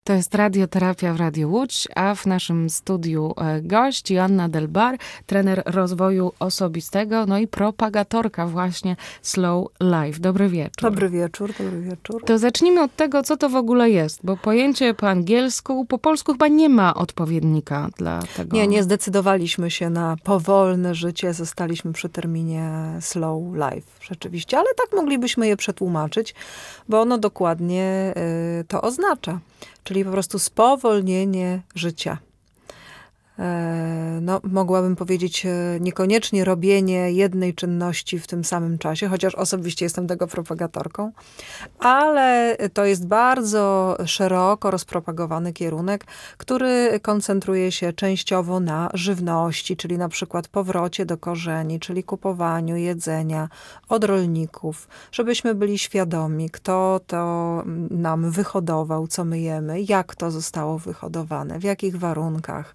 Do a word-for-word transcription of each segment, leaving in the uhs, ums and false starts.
To jest Radioterapia w Radiu Łódź, a w naszym studiu gość Joanna Delbar, trener rozwoju osobistego, no i propagatorka właśnie Slow Life. Dobry wieczór. Dobry wieczór, dobry wieczór. To zacznijmy od tego, co to w ogóle jest, bo pojęcie po angielsku, po polsku chyba nie ma odpowiednika dla tego. Nie, nie zdecydowaliśmy się na powolne życie, zostaliśmy przy terminie Slow Life rzeczywiście, ale tak moglibyśmy je przetłumaczyć, bo ono dokładnie y, to oznacza. Czyli po prostu spowolnienie życia. No, mogłabym powiedzieć niekoniecznie robienie jednej czynności w tym samym czasie, chociaż osobiście jestem tego propagatorką, ale to jest bardzo szeroko rozpropagowany kierunek, który koncentruje się częściowo na żywności, czyli na przykład powrocie do korzeni, czyli kupowaniu jedzenia od rolników, żebyśmy byli świadomi, kto to nam wyhodował, co my jemy, jak to zostało wyhodowane, w jakich warunkach.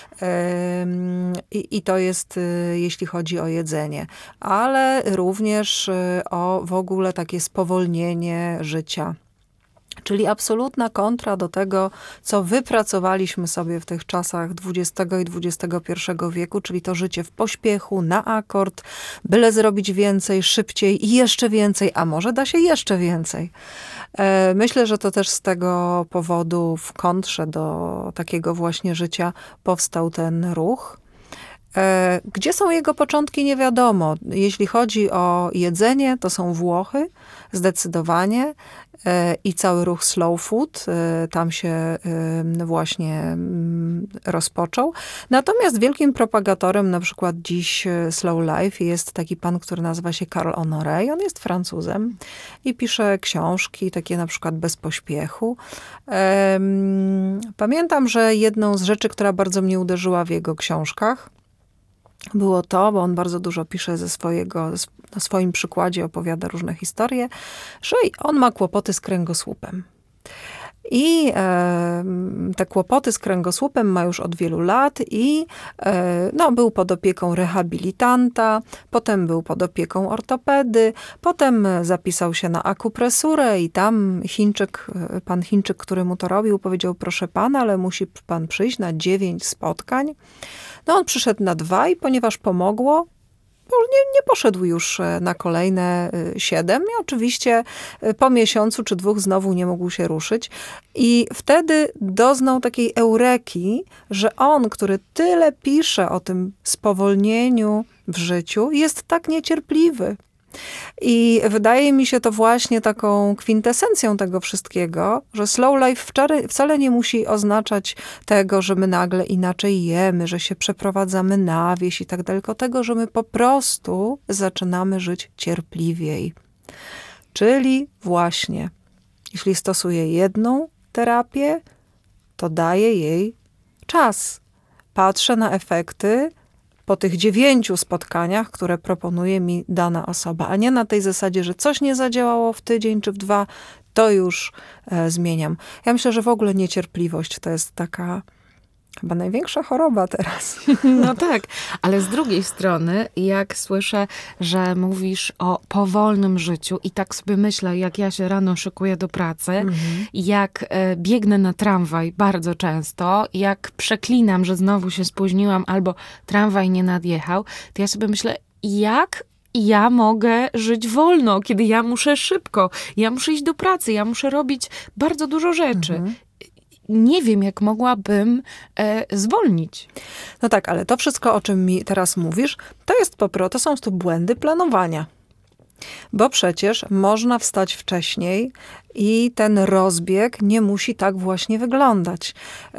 I, I to jest, jeśli chodzi o jedzenie, ale również o w ogóle takie spowolnienie życia. Czyli absolutna kontra do tego, co wypracowaliśmy sobie w tych czasach dwudziestego i dwudziestego pierwszego wieku, czyli to życie w pośpiechu, na akord, byle zrobić więcej, szybciej i jeszcze więcej, a może da się jeszcze więcej. Myślę, że to też z tego powodu w kontrze do takiego właśnie życia powstał ten ruch. Gdzie są jego początki, nie wiadomo. Jeśli chodzi o jedzenie, to są Włochy, zdecydowanie. I cały ruch slow food tam się właśnie rozpoczął. Natomiast wielkim propagatorem na przykład dziś slow life jest taki pan, który nazywa się Carl Honoré. On jest Francuzem i pisze książki, takie na przykład Bez pośpiechu. Pamiętam, że jedną z rzeczy, która bardzo mnie uderzyła w jego książkach, było to, bo on bardzo dużo pisze ze swojego, na swoim przykładzie opowiada różne historie, że on ma kłopoty z kręgosłupem. I e, te kłopoty z kręgosłupem ma już od wielu lat i e, no, był pod opieką rehabilitanta, potem był pod opieką ortopedy, potem zapisał się na akupresurę i tam Chińczyk, pan Chińczyk, który mu to robił, powiedział: proszę pana, ale musi pan przyjść na dziewięć spotkań. No on przyszedł na dwa i ponieważ pomogło, nie, nie poszedł już na kolejne siedem i oczywiście po miesiącu czy dwóch znowu nie mógł się ruszyć. I wtedy doznał takiej eureki, że on, który tyle pisze o tym spowolnieniu w życiu, jest tak niecierpliwy. I wydaje mi się to właśnie taką kwintesencją tego wszystkiego, że slow life wcale nie musi oznaczać tego, że my nagle inaczej jemy, że się przeprowadzamy na wieś i tak dalej, tylko tego, że my po prostu zaczynamy żyć cierpliwiej. Czyli właśnie, jeśli stosuję jedną terapię, to daję jej czas. Patrzę na efekty po tych dziewięciu spotkaniach, które proponuje mi dana osoba, a nie na tej zasadzie, że coś nie zadziałało w tydzień czy w dwa, to już e, zmieniam. Ja myślę, że w ogóle niecierpliwość to jest taka chyba największa choroba teraz. No tak, ale z drugiej strony, jak słyszę, że mówisz o powolnym życiu i tak sobie myślę, jak ja się rano szykuję do pracy, mhm. jak e, biegnę na tramwaj bardzo często, jak przeklinam, że znowu się spóźniłam albo tramwaj nie nadjechał, to ja sobie myślę, jak ja mogę żyć wolno, kiedy ja muszę szybko, ja muszę iść do pracy, ja muszę robić bardzo dużo rzeczy. Mhm. Nie wiem, jak mogłabym e, zwolnić. No tak, ale to wszystko, o czym mi teraz mówisz, to jest po prostu, to są to błędy planowania. Bo przecież można wstać wcześniej i ten rozbieg nie musi tak właśnie wyglądać.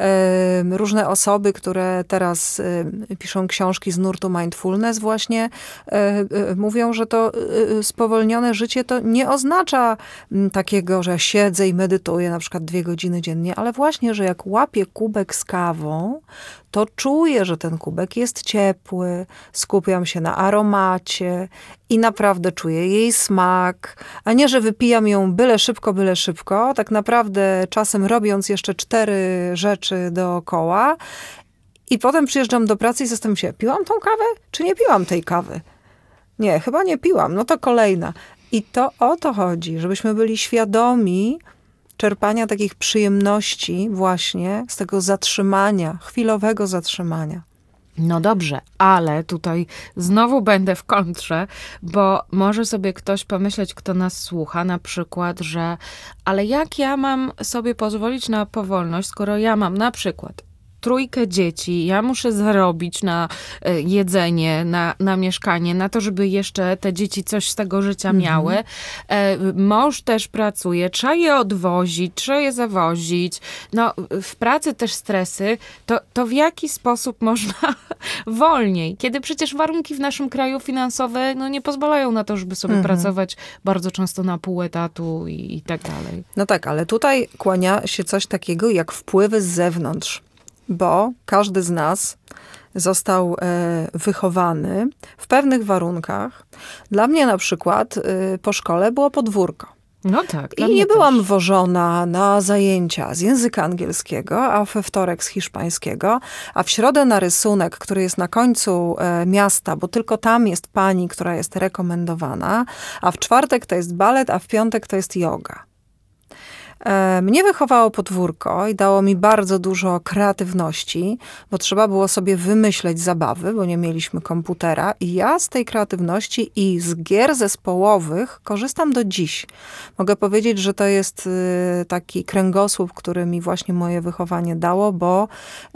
Różne osoby, które teraz piszą książki z nurtu mindfulness, właśnie mówią, że to spowolnione życie to nie oznacza takiego, że siedzę i medytuję na przykład dwie godziny dziennie, ale właśnie, że jak łapię kubek z kawą, to czuję, że ten kubek jest ciepły, skupiam się na aromacie i naprawdę czuję jej smak, a nie, że wypijam ją byle szybko, byle szybko, tak naprawdę czasem robiąc jeszcze cztery rzeczy dookoła i potem przyjeżdżam do pracy i zastanawiam się, piłam tą kawę, czy nie piłam tej kawy? Nie, chyba nie piłam, no to kolejna. I to o to chodzi, żebyśmy byli świadomi czerpania takich przyjemności właśnie z tego zatrzymania, chwilowego zatrzymania. No dobrze, ale tutaj znowu będę w kontrze, bo może sobie ktoś pomyśleć, kto nas słucha, na przykład, że ale jak ja mam sobie pozwolić na powolność, skoro ja mam na przykład trójkę dzieci, ja muszę zarobić na jedzenie, na, na mieszkanie, na to, żeby jeszcze te dzieci coś z tego życia miały. Mm-hmm. Mąż też pracuje, trzeba je odwozić, trzeba je zawozić. No, w pracy też stresy. To, to w jaki sposób można wolniej? Kiedy przecież warunki w naszym kraju finansowe no, nie pozwalają na to, żeby sobie mm-hmm. pracować bardzo często na pół etatu i, i tak dalej. No tak, ale tutaj kłania się coś takiego jak wpływy z zewnątrz. Bo każdy z nas został e, wychowany w pewnych warunkach. Dla mnie na przykład e, po szkole było podwórko. No tak. I nie byłam też wożona na zajęcia z języka angielskiego, a we wtorek z hiszpańskiego, a w środę na rysunek, który jest na końcu e, miasta, bo tylko tam jest pani, która jest rekomendowana, a w czwartek to jest balet, a w piątek to jest yoga. Mnie wychowało podwórko i dało mi bardzo dużo kreatywności, bo trzeba było sobie wymyśleć zabawy, bo nie mieliśmy komputera i ja z tej kreatywności i z gier zespołowych korzystam do dziś. Mogę powiedzieć, że to jest taki kręgosłup, który mi właśnie moje wychowanie dało, bo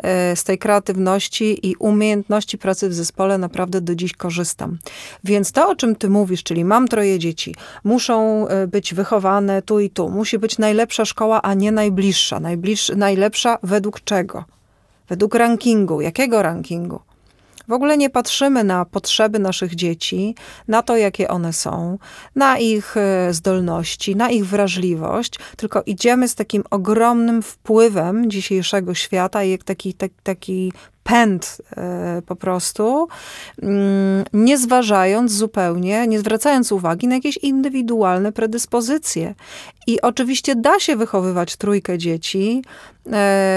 z tej kreatywności i umiejętności pracy w zespole naprawdę do dziś korzystam. Więc to, o czym ty mówisz, czyli mam troje dzieci, muszą być wychowane tu i tu, musi być najlepsza szkoła, a nie najbliższa. Najbliższa, najlepsza według czego? Według rankingu. Jakiego rankingu? W ogóle nie patrzymy na potrzeby naszych dzieci, na to, jakie one są, na ich zdolności, na ich wrażliwość, tylko idziemy z takim ogromnym wpływem dzisiejszego świata, jak taki, taki, taki pęd y, po prostu, y, nie zważając zupełnie, nie zwracając uwagi na jakieś indywidualne predyspozycje. I oczywiście da się wychowywać trójkę dzieci y,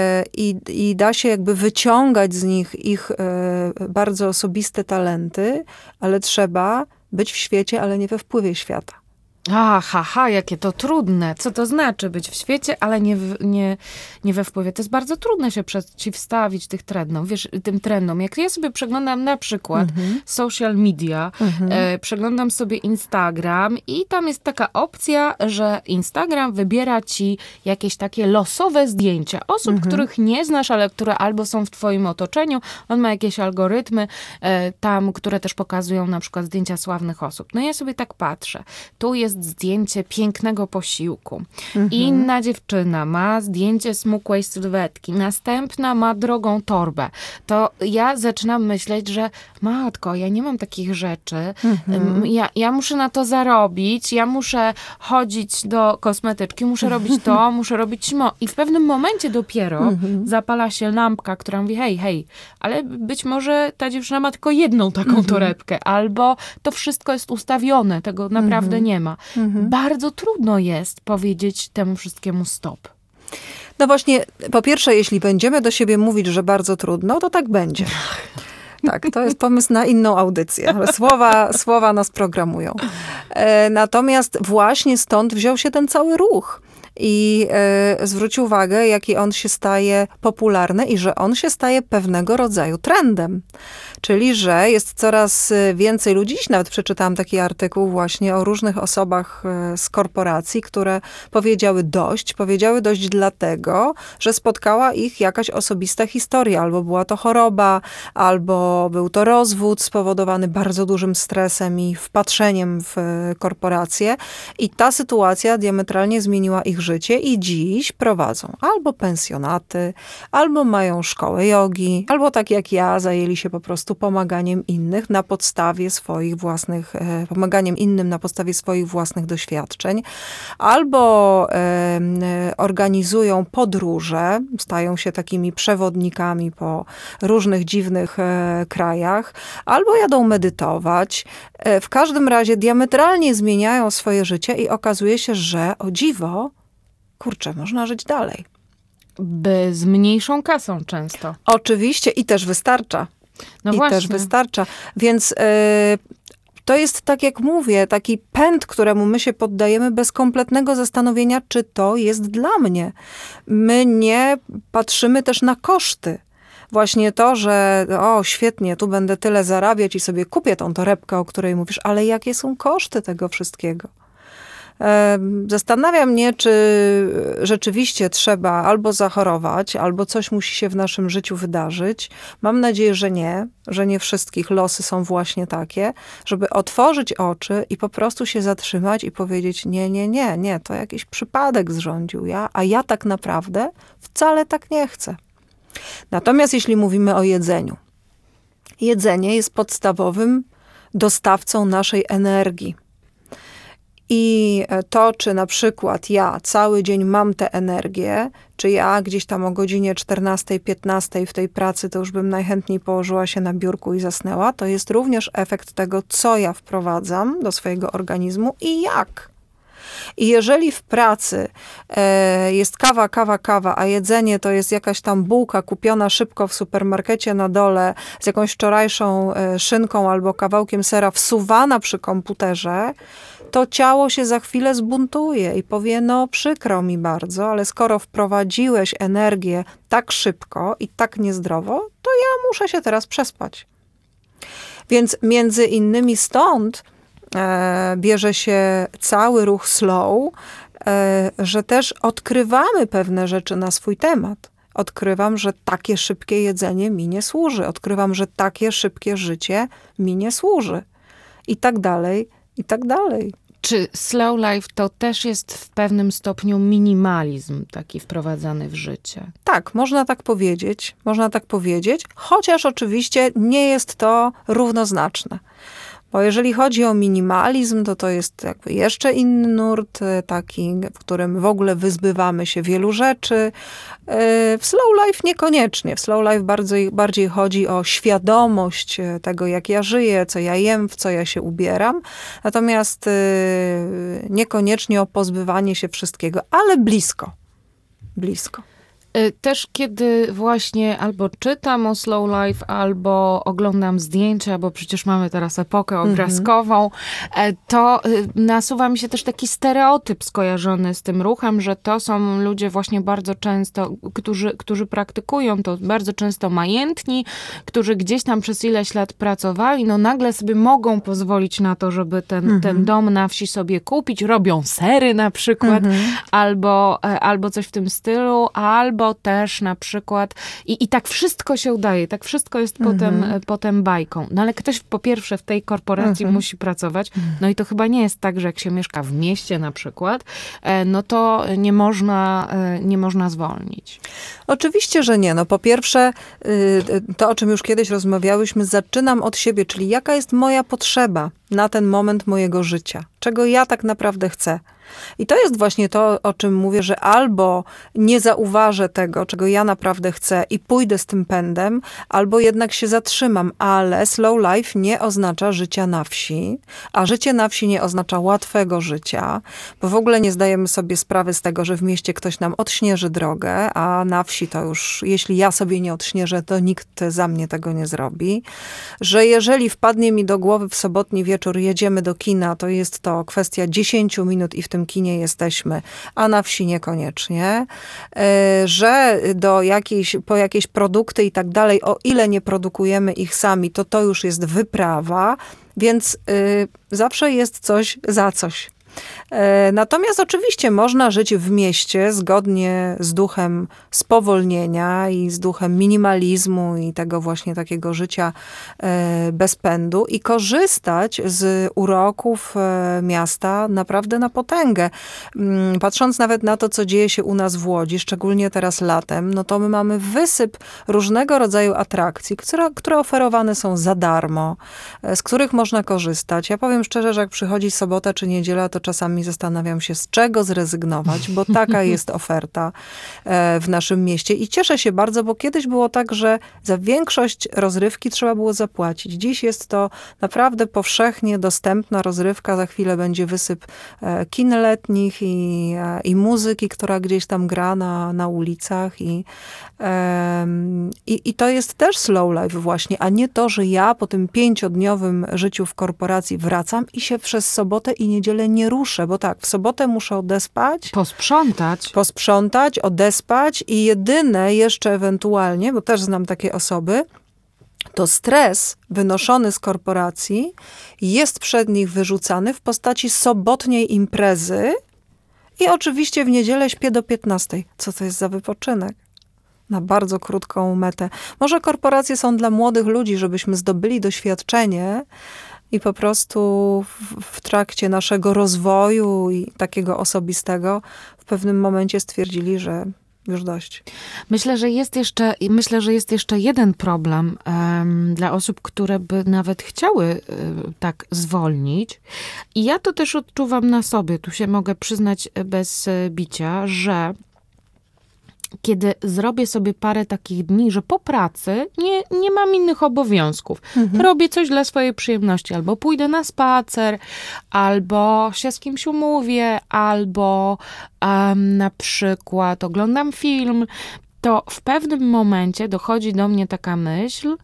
i, i da się jakby wyciągać z nich ich y, bardzo osobiste talenty, ale trzeba być w świecie, ale nie we wpływie świata. Aha, ha, jakie to trudne. Co to znaczy być w świecie, ale nie, w, nie, nie we wpływie? To jest bardzo trudne się przeciwstawić tych trendom, wiesz, tym trendom. Jak ja sobie przeglądam na przykład mm-hmm. social media, mm-hmm. e, przeglądam sobie Instagram i tam jest taka opcja, że Instagram wybiera ci jakieś takie losowe zdjęcia osób, mm-hmm. których nie znasz, ale które albo są w twoim otoczeniu. On ma jakieś algorytmy e, tam, które też pokazują na przykład zdjęcia sławnych osób. No ja sobie tak patrzę. Tu jest zdjęcie pięknego posiłku. Mhm. Inna dziewczyna ma zdjęcie smukłej sylwetki. Następna ma drogą torbę. To ja zaczynam myśleć, że matko, ja nie mam takich rzeczy. Mhm. Ja, ja muszę na to zarobić. Ja muszę chodzić do kosmetyczki. Muszę robić to. Muszę robić mo. I w pewnym momencie dopiero mhm. zapala się lampka, która mówi hej, hej, ale być może ta dziewczyna ma tylko jedną taką mhm. torebkę. Albo to wszystko jest ustawione. Tego naprawdę mhm. nie ma. Mhm. Bardzo trudno jest powiedzieć temu wszystkiemu stop. No właśnie, po pierwsze, jeśli będziemy do siebie mówić, że bardzo trudno, to tak będzie. Tak, to jest pomysł na inną audycję, ale słowa, słowa nas programują. E, natomiast właśnie stąd wziął się ten cały ruch. I e, zwróć uwagę, jaki on się staje popularny i że on się staje pewnego rodzaju trendem. Czyli, że jest coraz więcej ludzi. Dziś nawet przeczytałam taki artykuł właśnie o różnych osobach z korporacji, które powiedziały dość. Powiedziały dość dlatego, że spotkała ich jakaś osobista historia. Albo była to choroba, albo był to rozwód spowodowany bardzo dużym stresem i wpatrzeniem w korporację. I ta sytuacja diametralnie zmieniła ich życie i dziś prowadzą albo pensjonaty, albo mają szkołę jogi, albo tak jak ja, zajęli się po prostu pomaganiem innych na podstawie swoich własnych, pomaganiem innym na podstawie swoich własnych doświadczeń, albo e, organizują podróże, stają się takimi przewodnikami po różnych dziwnych e, krajach, albo jadą medytować. E, w każdym razie diametralnie zmieniają swoje życie i okazuje się, że o dziwo, kurczę, można żyć dalej. By z mniejszą kasą często. Oczywiście i też wystarcza. No I właśnie. też wystarcza. Więc yy, to jest, tak jak mówię, taki pęd, któremu my się poddajemy bez kompletnego zastanowienia, czy to jest dla mnie. My nie patrzymy też na koszty. Właśnie to, że o świetnie, tu będę tyle zarabiać i sobie kupię tą torebkę, o której mówisz, ale jakie są koszty tego wszystkiego? Zastanawia mnie, czy rzeczywiście trzeba albo zachorować, albo coś musi się w naszym życiu wydarzyć. Mam nadzieję, że nie, że nie wszystkich losy są właśnie takie, żeby otworzyć oczy i po prostu się zatrzymać i powiedzieć nie, nie, nie, nie, to jakiś przypadek zrządził ja, a ja tak naprawdę wcale tak nie chcę. Natomiast jeśli mówimy o jedzeniu, jedzenie jest podstawowym dostawcą naszej energii. I to, czy na przykład ja cały dzień mam tę energię, czy ja gdzieś tam o godzinie czternastej, piętnastej w tej pracy, to już bym najchętniej położyła się na biurku i zasnęła, to jest również efekt tego, co ja wprowadzam do swojego organizmu i jak. I jeżeli w pracy e, jest kawa, kawa, kawa, a jedzenie to jest jakaś tam bułka kupiona szybko w supermarkecie na dole z jakąś wczorajszą e, szynką albo kawałkiem sera wsuwana przy komputerze, to ciało się za chwilę zbuntuje i powie, no przykro mi bardzo, ale skoro wprowadziłeś energię tak szybko i tak niezdrowo, to ja muszę się teraz przespać. Więc między innymi stąd e, bierze się cały ruch slow, e, że też odkrywamy pewne rzeczy na swój temat. Odkrywam, że takie szybkie jedzenie mi nie służy. Odkrywam, że takie szybkie życie mi nie służy. I tak dalej, i tak dalej. Czy slow life to też jest w pewnym stopniu minimalizm taki wprowadzany w życie? Tak, można tak powiedzieć, można tak powiedzieć, chociaż oczywiście nie jest to równoznaczne. Bo jeżeli chodzi o minimalizm, to to jest jakby jeszcze inny nurt, taki, w którym w ogóle wyzbywamy się wielu rzeczy. W slow life niekoniecznie. W slow life bardziej, bardziej chodzi o świadomość tego, jak ja żyję, co ja jem, w co ja się ubieram. Natomiast niekoniecznie o pozbywanie się wszystkiego, ale blisko. Blisko. Też kiedy właśnie albo czytam o slow life, albo oglądam zdjęcia, bo przecież mamy teraz epokę obrazkową, mm-hmm. to nasuwa mi się też taki stereotyp skojarzony z tym ruchem, że to są ludzie właśnie bardzo często, którzy, którzy praktykują to bardzo często majętni, którzy gdzieś tam przez ileś lat pracowali, no nagle sobie mogą pozwolić na to, żeby ten, mm-hmm. ten dom na wsi sobie kupić, robią sery na przykład, mm-hmm. albo, albo coś w tym stylu, albo też na przykład i, i tak wszystko się udaje, tak wszystko jest mhm. potem, potem bajką. No ale ktoś po pierwsze w tej korporacji mhm. musi pracować, no i to chyba nie jest tak, że jak się mieszka w mieście na przykład, no to nie można, nie można zwolnić. Oczywiście, że nie. No po pierwsze, to o czym już kiedyś rozmawiałyśmy, zaczynam od siebie, czyli jaka jest moja potrzeba na ten moment mojego życia. Czego ja tak naprawdę chcę. I to jest właśnie to, o czym mówię, że albo nie zauważę tego, czego ja naprawdę chcę i pójdę z tym pędem, albo jednak się zatrzymam. Ale slow life nie oznacza życia na wsi, a życie na wsi nie oznacza łatwego życia, bo w ogóle nie zdajemy sobie sprawy z tego, że w mieście ktoś nam odśnieży drogę, a na wsi to już, jeśli ja sobie nie odśnieżę, to nikt za mnie tego nie zrobi. Że jeżeli wpadnie mi do głowy w sobotni wieczór, jedziemy do kina, to jest to kwestia dziesięciu minut i w tym kinie jesteśmy, a na wsi niekoniecznie, że do jakiejś, po jakieś produkty i tak dalej, o ile nie produkujemy ich sami, to to już jest wyprawa, więc y, zawsze jest coś za coś. Natomiast oczywiście można żyć w mieście zgodnie z duchem spowolnienia i z duchem minimalizmu i tego właśnie takiego życia bez pędu i korzystać z uroków miasta naprawdę na potęgę. Patrząc nawet na to, co dzieje się u nas w Łodzi, szczególnie teraz latem, no to my mamy wysyp różnego rodzaju atrakcji, które, które oferowane są za darmo, z których można korzystać. Ja powiem szczerze, że jak przychodzi sobota czy niedziela, to czasami zastanawiam się, z czego zrezygnować, bo taka jest oferta w naszym mieście. I cieszę się bardzo, bo kiedyś było tak, że za większość rozrywki trzeba było zapłacić. Dziś jest to naprawdę powszechnie dostępna rozrywka. Za chwilę będzie wysyp kin letnich i, i muzyki, która gdzieś tam gra na, na ulicach. I, i, I to jest też slow life właśnie, a nie to, że ja po tym pięciodniowym życiu w korporacji wracam i się przez sobotę i niedzielę nie ruszę, bo tak, w sobotę muszę odespać. Posprzątać. Posprzątać, odespać i jedyne jeszcze ewentualnie, bo też znam takie osoby, to stres wynoszony z korporacji jest przed nich wyrzucany w postaci sobotniej imprezy i oczywiście w niedzielę śpię do piętnastej. Co to jest za wypoczynek? Na bardzo krótką metę. Może korporacje są dla młodych ludzi, żebyśmy zdobyli doświadczenie i po prostu w, w trakcie naszego rozwoju i takiego osobistego w pewnym momencie stwierdzili, że już dość. Myślę, że jest jeszcze, myślę, że jest jeszcze jeden problem um, dla osób, które by nawet chciały um, tak zwolnić. I ja to też odczuwam na sobie. Tu się mogę przyznać bez bicia, że kiedy zrobię sobie parę takich dni, że po pracy nie, nie mam innych obowiązków. Mhm. Robię coś dla swojej przyjemności. Albo pójdę na spacer, albo się z kimś umówię, albo um, na przykład oglądam film. To w pewnym momencie dochodzi do mnie taka myśl,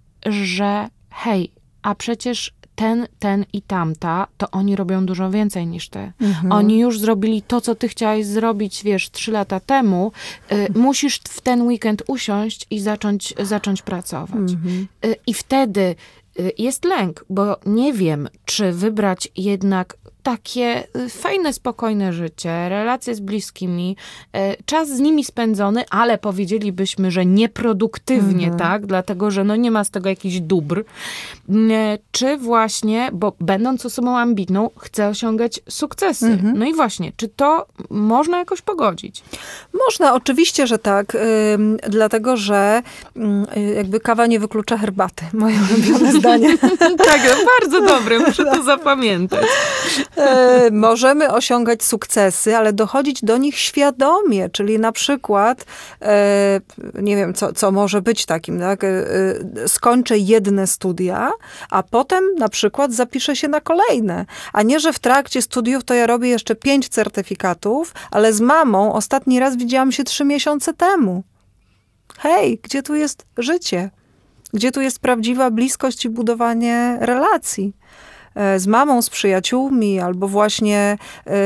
że hej, a przecież ten, ten i tamta, to oni robią dużo więcej niż ty. Mhm. Oni już zrobili to, co ty chciałaś zrobić, wiesz, trzy lata temu. Y, musisz w ten weekend usiąść i zacząć, zacząć pracować. Mhm. Y, I wtedy y, jest lęk, bo nie wiem, czy wybrać jednak takie fajne, spokojne życie, relacje z bliskimi, czas z nimi spędzony, ale powiedzielibyśmy, że nieproduktywnie, mhm. tak? Dlatego, że no nie ma z tego jakichś dóbr. Czy właśnie, bo będąc osobą ambitną, chcę osiągać sukcesy. Mhm. No i właśnie, czy to można jakoś pogodzić? Można, oczywiście, że tak. Ym, dlatego, że ym, jakby kawa nie wyklucza herbaty. Moje ulubione zdanie. Tak, bardzo dobre, muszę to zapamiętać. E, możemy osiągać sukcesy, ale dochodzić do nich świadomie, czyli na przykład, e, nie wiem, co, co może być takim, tak? E, skończę jedne studia, a potem na przykład zapiszę się na kolejne. A nie, że w trakcie studiów to ja robię jeszcze pięć certyfikatów, ale z mamą ostatni raz widziałam się trzy miesiące temu. Hej, gdzie tu jest życie? Gdzie tu jest prawdziwa bliskość i budowanie relacji? Z mamą, z przyjaciółmi, albo właśnie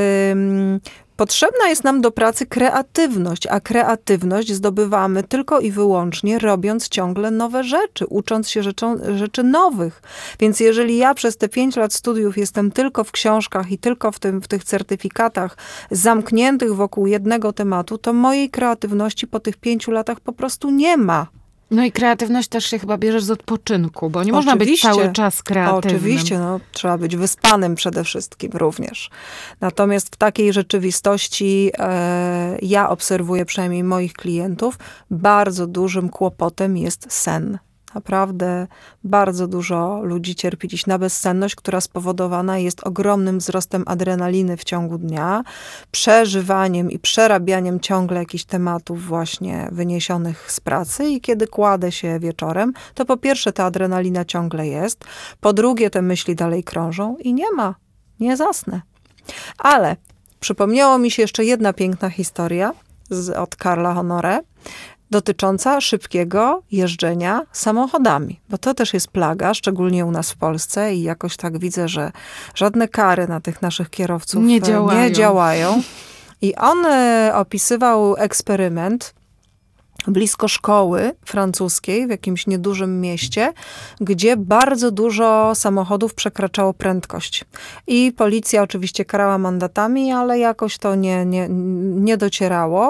ym, potrzebna jest nam do pracy kreatywność, a kreatywność zdobywamy tylko i wyłącznie robiąc ciągle nowe rzeczy, ucząc się rzeczą, rzeczy nowych. Więc jeżeli ja przez te pięć lat studiów jestem tylko w książkach i tylko w, tym, w tych certyfikatach zamkniętych wokół jednego tematu, to mojej kreatywności po tych pięciu latach po prostu nie ma. No i kreatywność też się chyba bierzesz z odpoczynku, bo nie można oczywiście, być cały czas kreatywnym. Oczywiście, no, trzeba być wyspanym przede wszystkim również. Natomiast w takiej rzeczywistości e, ja obserwuję przynajmniej moich klientów, bardzo dużym kłopotem jest sen. Naprawdę bardzo dużo ludzi cierpi dziś na bezsenność, która spowodowana jest ogromnym wzrostem adrenaliny w ciągu dnia, przeżywaniem i przerabianiem ciągle jakichś tematów właśnie wyniesionych z pracy i kiedy kładę się wieczorem, to po pierwsze ta adrenalina ciągle jest, po drugie te myśli dalej krążą i nie ma, nie zasnę. Ale przypomniało mi się jeszcze jedna piękna historia z, od Karla Honore, dotycząca szybkiego jeżdżenia samochodami. Bo to też jest plaga, szczególnie u nas w Polsce i jakoś tak widzę, że żadne kary na tych naszych kierowców nie działają. Nie działają. I on opisywał eksperyment blisko szkoły francuskiej w jakimś niedużym mieście, gdzie bardzo dużo samochodów przekraczało prędkość. I policja oczywiście karała mandatami, ale jakoś to nie, nie, nie docierało.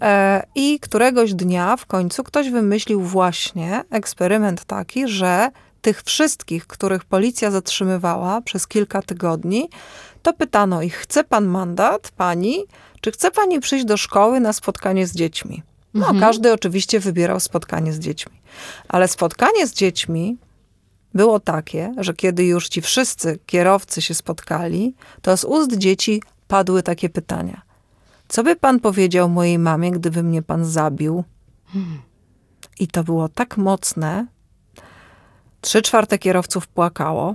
I któregoś dnia w końcu ktoś wymyślił właśnie eksperyment taki, że tych wszystkich, których policja zatrzymywała przez kilka tygodni, to pytano ich, chce pan mandat, pani, czy chce pani przyjść do szkoły na spotkanie z dziećmi? No, mhm. Każdy oczywiście wybierał spotkanie z dziećmi. Ale spotkanie z dziećmi było takie, że kiedy już ci wszyscy kierowcy się spotkali, to z ust dzieci padły takie pytania. Co by pan powiedział mojej mamie, gdyby mnie pan zabił? Hmm. I to było tak mocne. Trzy czwarte kierowców płakało.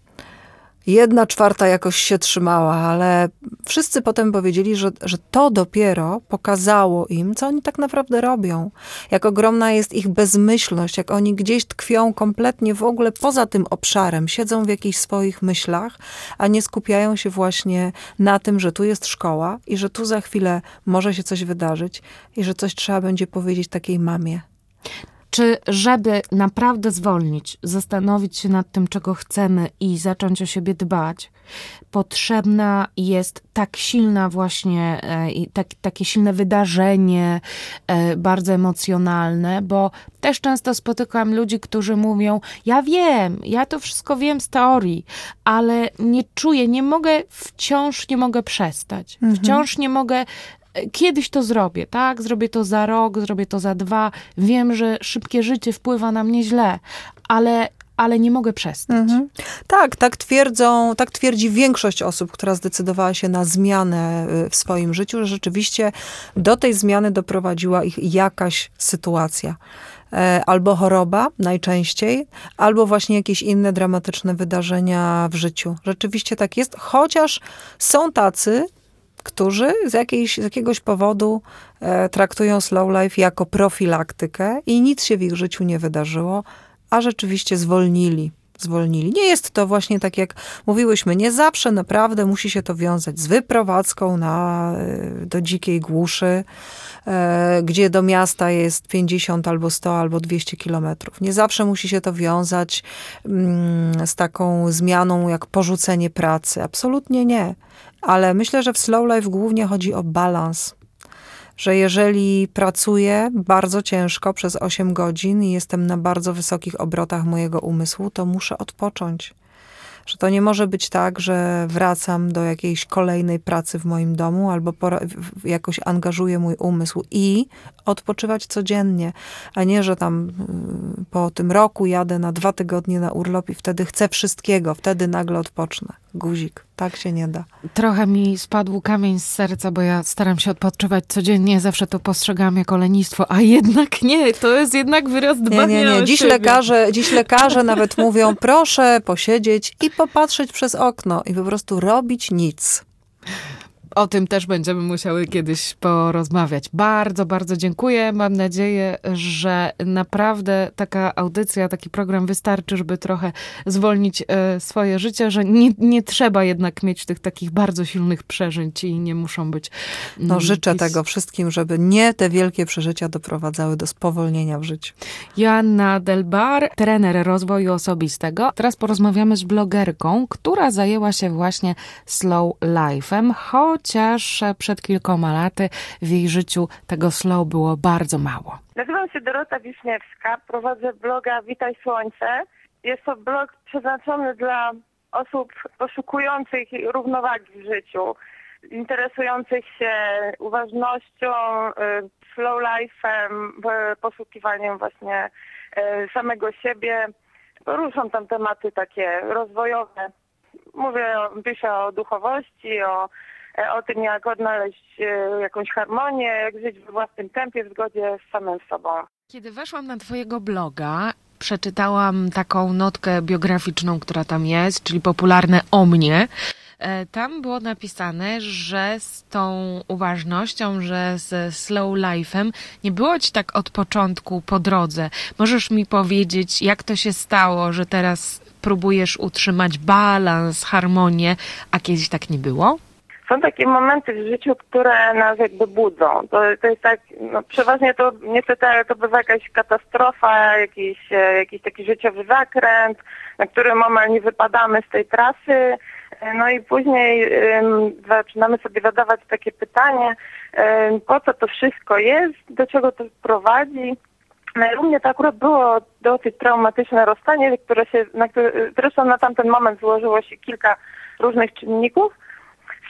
Jedna czwarta jakoś się trzymała, ale wszyscy potem powiedzieli, że, że to dopiero pokazało im, co oni tak naprawdę robią. Jak ogromna jest ich bezmyślność, jak oni gdzieś tkwią kompletnie w ogóle poza tym obszarem, siedzą w jakichś swoich myślach, a nie skupiają się właśnie na tym, że tu jest szkoła i że tu za chwilę może się coś wydarzyć i że coś trzeba będzie powiedzieć takiej mamie. Czy żeby naprawdę zwolnić, zastanowić się nad tym, czego chcemy i zacząć o siebie dbać, potrzebna jest tak silna właśnie, tak, takie silne wydarzenie, bardzo emocjonalne, bo też często spotykam ludzi, którzy mówią, ja wiem, ja to wszystko wiem z teorii, ale nie czuję, nie mogę, wciąż nie mogę przestać, mhm. wciąż nie mogę. Kiedyś to zrobię, tak? Zrobię to za rok, zrobię to za dwa. Wiem, że szybkie życie wpływa na mnie źle, ale, ale nie mogę przestać. Mhm. Tak, tak twierdzą, tak twierdzi większość osób, która zdecydowała się na zmianę w swoim życiu, że rzeczywiście do tej zmiany doprowadziła ich jakaś sytuacja. Albo choroba najczęściej, albo właśnie jakieś inne dramatyczne wydarzenia w życiu. Rzeczywiście tak jest, chociaż są tacy, którzy z, jakiejś, z jakiegoś powodu e, traktują slow life jako profilaktykę i nic się w ich życiu nie wydarzyło, a rzeczywiście zwolnili. zwolnili. Nie jest to właśnie tak, jak mówiłyśmy, nie zawsze naprawdę musi się to wiązać z wyprowadzką na, do dzikiej głuszy, e, gdzie do miasta jest pięćdziesiąt albo sto albo dwieście kilometrów. Nie zawsze musi się to wiązać mm, z taką zmianą jak porzucenie pracy. Absolutnie nie. Ale myślę, że w slow life głównie chodzi o balans. Że jeżeli pracuję bardzo ciężko przez osiem godzin i jestem na bardzo wysokich obrotach mojego umysłu, to muszę odpocząć. Że to nie może być tak, że wracam do jakiejś kolejnej pracy w moim domu albo jakoś angażuję mój umysł i odpoczywać codziennie, a nie, że tam po tym roku jadę na dwa tygodnie na urlop i wtedy chcę wszystkiego, wtedy nagle odpocznę. Guzik. Tak się nie da. Trochę mi spadł kamień z serca, bo ja staram się odpoczywać codziennie, zawsze to postrzegam jako lenistwo, a jednak nie, to jest jednak wyraz dbania nie, nie, nie. Dziś lekarze, dziś lekarze nawet mówią, proszę posiedzieć i popatrzeć przez okno i po prostu robić nic. O tym też będziemy musiały kiedyś porozmawiać. Bardzo, bardzo dziękuję. Mam nadzieję, że naprawdę taka audycja, taki program wystarczy, żeby trochę zwolnić e, swoje życie, że nie, nie trzeba jednak mieć tych takich bardzo silnych przeżyć i nie muszą być... No życzę jakieś... tego wszystkim, żeby nie te wielkie przeżycia doprowadzały do spowolnienia w życiu. Joanna Delbar, trener rozwoju osobistego. Teraz porozmawiamy z blogerką, która zajęła się właśnie slow life'em, choć chociaż przed kilkoma laty w jej życiu tego slow było bardzo mało. Nazywam się Dorota Wiśniewska, prowadzę bloga Witaj Słońce. Jest to blog przeznaczony dla osób poszukujących równowagi w życiu, interesujących się uważnością, slow life'em, poszukiwaniem właśnie samego siebie. Poruszam tam tematy takie rozwojowe. Mówię, piszę o duchowości, o o tym, jak odnaleźć jakąś harmonię, jak żyć we własnym tempie, w zgodzie z samym sobą. Kiedy weszłam na twojego bloga, przeczytałam taką notkę biograficzną, która tam jest, czyli popularne o mnie. Tam było napisane, że z tą uważnością, że z slow life'em nie było ci tak od początku po drodze. Możesz mi powiedzieć, jak to się stało, że teraz próbujesz utrzymać balans, harmonię, a kiedyś tak nie było? Są takie momenty w życiu, które nas jakby budzą. To, to jest tak, no przeważnie to niestety to bywa jakaś katastrofa, jakiś, jakiś taki życiowy zakręt, na który moment nie wypadamy z tej trasy. No i później um, zaczynamy sobie zadawać takie pytanie, um, po co to wszystko jest, do czego to prowadzi. No i u mnie to akurat było dosyć traumatyczne rozstanie, które się, na które, zresztą na tamten moment złożyło się kilka różnych czynników.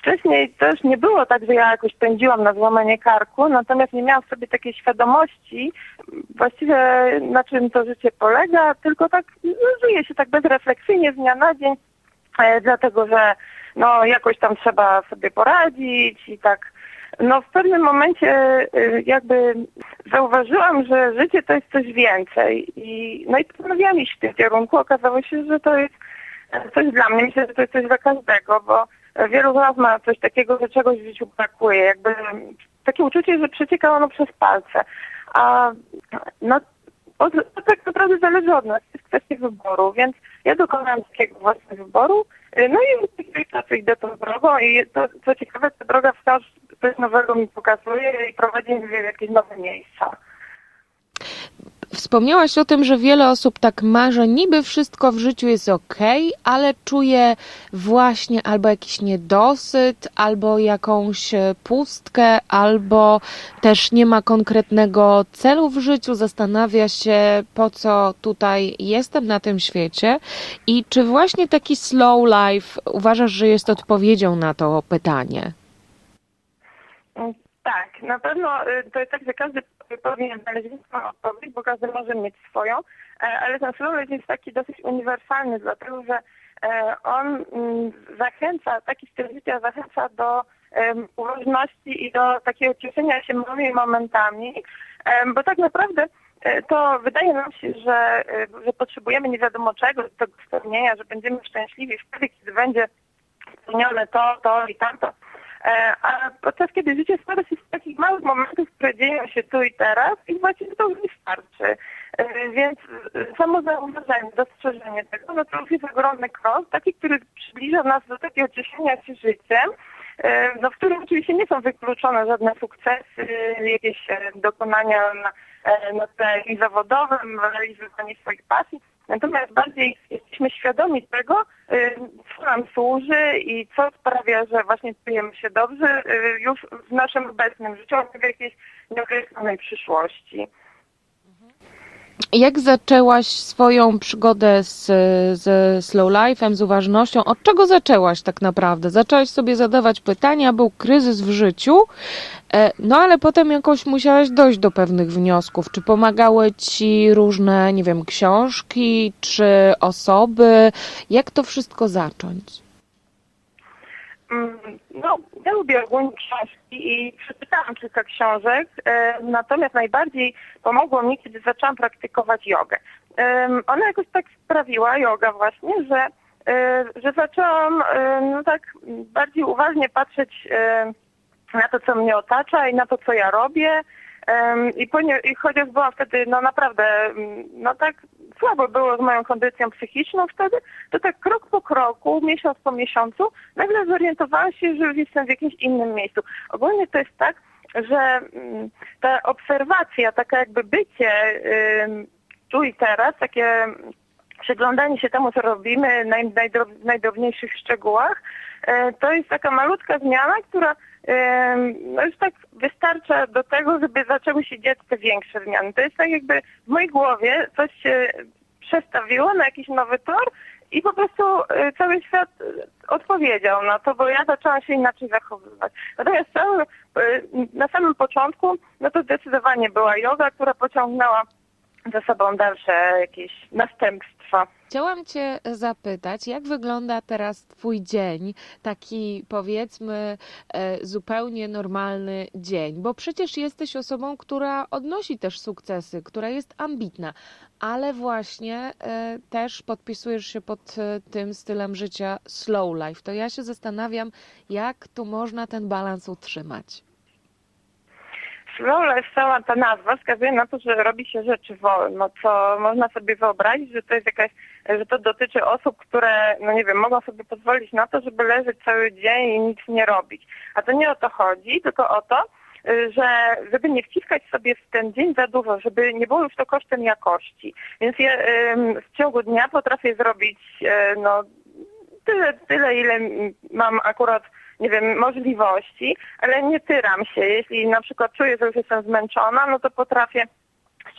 wcześniej też nie było tak, że ja jakoś pędziłam na złamanie karku, natomiast nie miałam w sobie takiej świadomości właściwie na czym to życie polega, tylko tak no, żyje się tak bezrefleksyjnie z dnia na dzień, e, dlatego że no jakoś tam trzeba sobie poradzić i tak. No w pewnym momencie e, jakby zauważyłam, że życie to jest coś więcej i no i postanowiłam iść w tym kierunku. Okazało się, że to jest coś dla mnie. Myślę, że to jest coś dla każdego, bo wielu z nas ma coś takiego, że czegoś w życiu brakuje. Jakby takie uczucie, że przecieka ono przez palce. A no, od, to tak naprawdę zależy od nas. To jest kwestia wyboru, więc ja dokonałam takiego własnego wyboru. No i od takiej czasu idę tą drogą i to, co ciekawe, ta droga wciąż coś nowego mi pokazuje i prowadzi mnie w jakieś nowe miejsca. Wspomniałaś o tym, że wiele osób tak ma, że niby wszystko w życiu jest okej, ale czuje właśnie albo jakiś niedosyt, albo jakąś pustkę, albo też nie ma konkretnego celu w życiu, zastanawia się, po co tutaj jestem na tym świecie i czy właśnie taki slow life uważasz, że jest odpowiedzią na to pytanie? Tak, na pewno to jest tak, że każdy powinien znaleźć swoją odpowiedź, bo każdy może mieć swoją, ale ten slow life jest taki dosyć uniwersalny, dlatego że on zachęca, taki styl życia zachęca do uważności i do takiego cieszenia się małymi momentami, bo tak naprawdę to wydaje nam się, że, że potrzebujemy nie wiadomo czego, tego spełnienia, że będziemy szczęśliwi wtedy, kiedy będzie spełnione to, to i tamto. A podczas kiedy życie składa się z takich małych momentów, które dzieją się tu i teraz i właściwie to już wystarczy. Więc samo zauważenie, dostrzeżenie tego, no to już jest ogromny krok, taki, który przybliża nas do takiego cieszenia się życiem, no w którym oczywiście nie są wykluczone żadne sukcesy, jakieś dokonania na, na tle zawodowym, realizowanie swoich pasji. Natomiast bardziej jesteśmy świadomi tego, co nam służy i co sprawia, że właśnie czujemy się dobrze już w naszym obecnym życiu, a nie w jakiejś nieokreślonej przyszłości. Jak zaczęłaś swoją przygodę z, z slow life'em, z uważnością? Od czego zaczęłaś tak naprawdę? Zaczęłaś sobie zadawać pytania, był kryzys w życiu, no ale potem jakoś musiałaś dojść do pewnych wniosków. Czy pomagały ci różne, nie wiem, książki, czy osoby? Jak to wszystko zacząć? No, ja lubię ogólnie książki i przeczytałam kilka książek, natomiast najbardziej pomogło mi, kiedy zaczęłam praktykować jogę. Ona jakoś tak sprawiła, joga właśnie, że, że zaczęłam no tak bardziej uważnie patrzeć na to, co mnie otacza i na to, co ja robię. I, I chociaż byłam wtedy, no naprawdę, no tak słabo było z moją kondycją psychiczną wtedy, to tak krok po kroku, miesiąc po miesiącu, nagle zorientowałam się, że już jestem w jakimś innym miejscu. Ogólnie to jest tak, że ta obserwacja, taka jakby bycie tu i teraz, takie przyglądanie się temu, co robimy w najdrobniejszych szczegółach, to jest taka malutka zmiana, która no już tak wystarcza do tego, żeby zaczęły się dziać te większe zmiany. To jest tak jakby w mojej głowie coś się przestawiło na jakiś nowy tor i po prostu cały świat odpowiedział na to, bo ja zaczęłam się inaczej zachowywać. Natomiast na samym początku, no to zdecydowanie była joga, która pociągnęła za sobą dalsze jakieś następstwa. Chciałam cię zapytać, jak wygląda teraz twój dzień, taki powiedzmy zupełnie normalny dzień, bo przecież jesteś osobą, która odnosi też sukcesy, która jest ambitna, ale właśnie też podpisujesz się pod tym stylem życia slow life. To ja się zastanawiam, jak tu można ten balans utrzymać. Slow life, cała ta nazwa wskazuje na to, że robi się rzeczy wolno, co można sobie wyobrazić, że to jest jakaś, że to dotyczy osób, które, no nie wiem, mogą sobie pozwolić na to, żeby leżeć cały dzień i nic nie robić. A to nie o to chodzi, tylko o to, że żeby nie wciskać sobie w ten dzień za dużo, żeby nie było już to kosztem jakości. Więc ja w ciągu dnia potrafię zrobić no tyle, tyle ile mam akurat nie wiem, możliwości, ale nie tyram się. Jeśli na przykład czuję, że już jestem zmęczona, no to potrafię z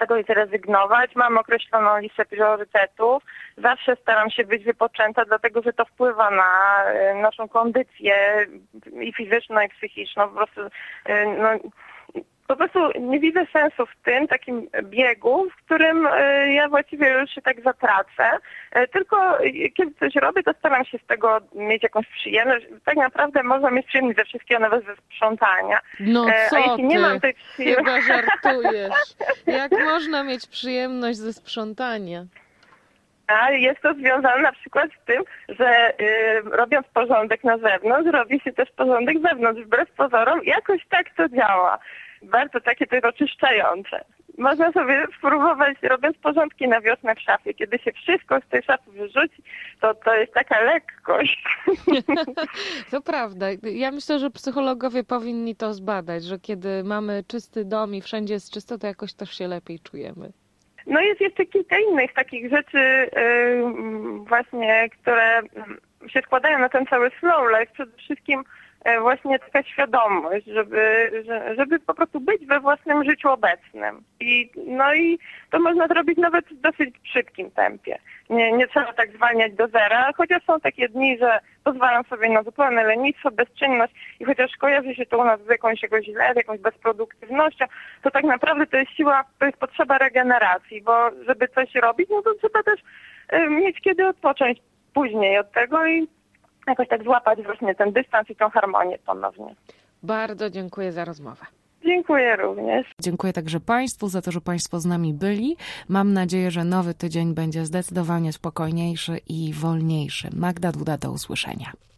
czegoś zrezygnować. Mam określoną listę priorytetów. Zawsze staram się być wypoczęta, dlatego że to wpływa na y, naszą kondycję i fizyczną, i psychiczną. Po prostu, y, no, po prostu nie widzę sensu w tym takim biegu, w którym y, ja właściwie już się tak zatracę. Y, tylko y, kiedy coś robię, to staram się z tego mieć jakąś przyjemność. Tak naprawdę można mieć przyjemność ze wszystkiego, nawet ze sprzątania. No Y, co A jeśli ty? nie mam tej przyjemności... Chyba żartujesz. Jak można mieć przyjemność ze sprzątania? A jest to związane na przykład z tym, że y, robiąc porządek na zewnątrz, robi się też porządek wewnątrz. Wbrew pozorom jakoś tak to działa. Bardzo takie to jest oczyszczające. Można sobie spróbować, robiąc porządki na wiosnę w szafie. Kiedy się wszystko z tej szafy wyrzuci, to to jest taka lekkość. To prawda. Ja myślę, że psychologowie powinni to zbadać, że kiedy mamy czysty dom i wszędzie jest czysto, to jakoś też się lepiej czujemy. No jest jeszcze kilka innych takich rzeczy yy, właśnie, które się składają na ten cały slow life. Przede wszystkim yy, właśnie taka świadomość, żeby, że, żeby po prostu być we własnym życiu obecnym. I, no i to można zrobić nawet w dosyć szybkim tempie. Nie, nie trzeba tak zwalniać do zera, chociaż są takie dni, że pozwalam sobie na zupełne lenistwo, bezczynność i chociaż kojarzy się to u nas z jakąś jakoś źle, z jakąś bezproduktywnością, to tak naprawdę to jest siła, to jest potrzeba regeneracji, bo żeby coś robić, no to trzeba też y, mieć kiedy odpocząć później od tego i jakoś tak złapać właśnie ten dystans i tą harmonię ponownie. Bardzo dziękuję za rozmowę. Dziękuję również. Dziękuję także Państwu za to, że Państwo z nami byli. Mam nadzieję, że nowy tydzień będzie zdecydowanie spokojniejszy i wolniejszy. Magda Duda, do usłyszenia.